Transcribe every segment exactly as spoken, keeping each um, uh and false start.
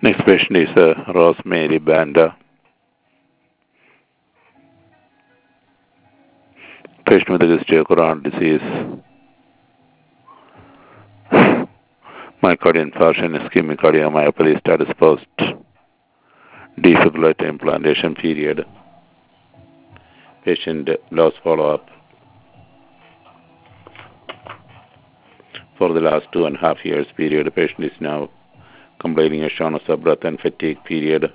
Next patient is uh, Rosemary Banda. Patient with a history of coronary disease, myocardial infarction, ischemic cardiomyopathy, status post defibrillator implantation period. Patient lost follow-up for the last two and a half years period. The patient is now complaining of shortness of breath and fatigue period.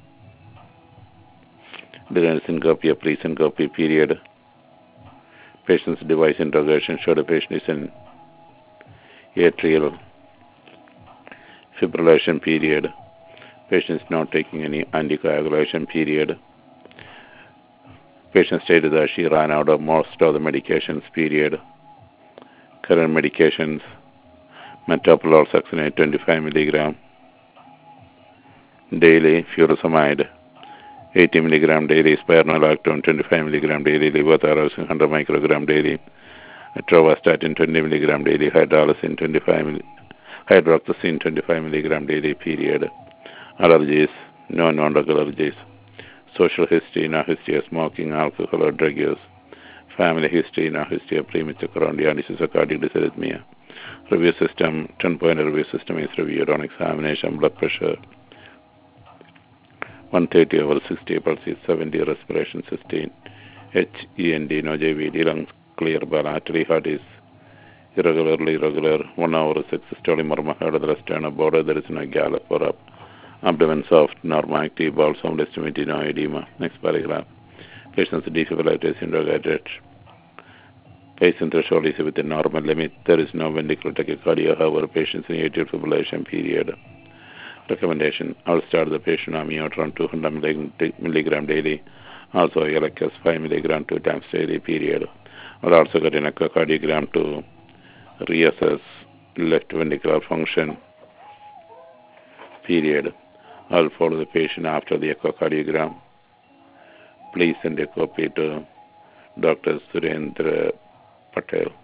During syncope, pre-syncope period. Patient's device interrogation showed the patient is in atrial fibrillation period. Patient is not taking any anticoagulation period. Patient stated that she ran out of most of the medications period. Current medications, metoprolol succinate twenty-five milligram daily, furosemide eighty milligram daily, spironolactone twenty-five milligram daily, levothyroxine one hundred microgram daily, atorvastatin twenty milligram daily, hydralazine twenty-five hydroxyzine twenty-five milligram daily period. Allergies, no non-drug allergies. Social history, no history of smoking, alcohol or drug use. Family history, no history of premature coronary disease or cardiac dysarrhythmia. Review system, ten-point review system is reviewed on examination. Blood pressure one thirty over sixty, pulse is seventy, respiration sixteen, H E N D, no J V D, lungs clear, bilaterally, heart is irregularly regular, one hour six systolic murmur, heard of the sternal border, there is no gallop or up, abdomen soft, normal active, bowel sound estimate, no edema. Next paragraph. Patient's defibrillator is interrogated. Patient threshold is within normal limit. There is no ventricular tachycardia, however, patient's in atrial fibrillation period. Recommendation: I'll start the patient on amiodarone two hundred milligram daily, also L C S five milligram two times daily period. I'll also get an echocardiogram to reassess left ventricular function period. I'll follow the patient after the echocardiogram. Please send a copy to Doctor Surendra Patel.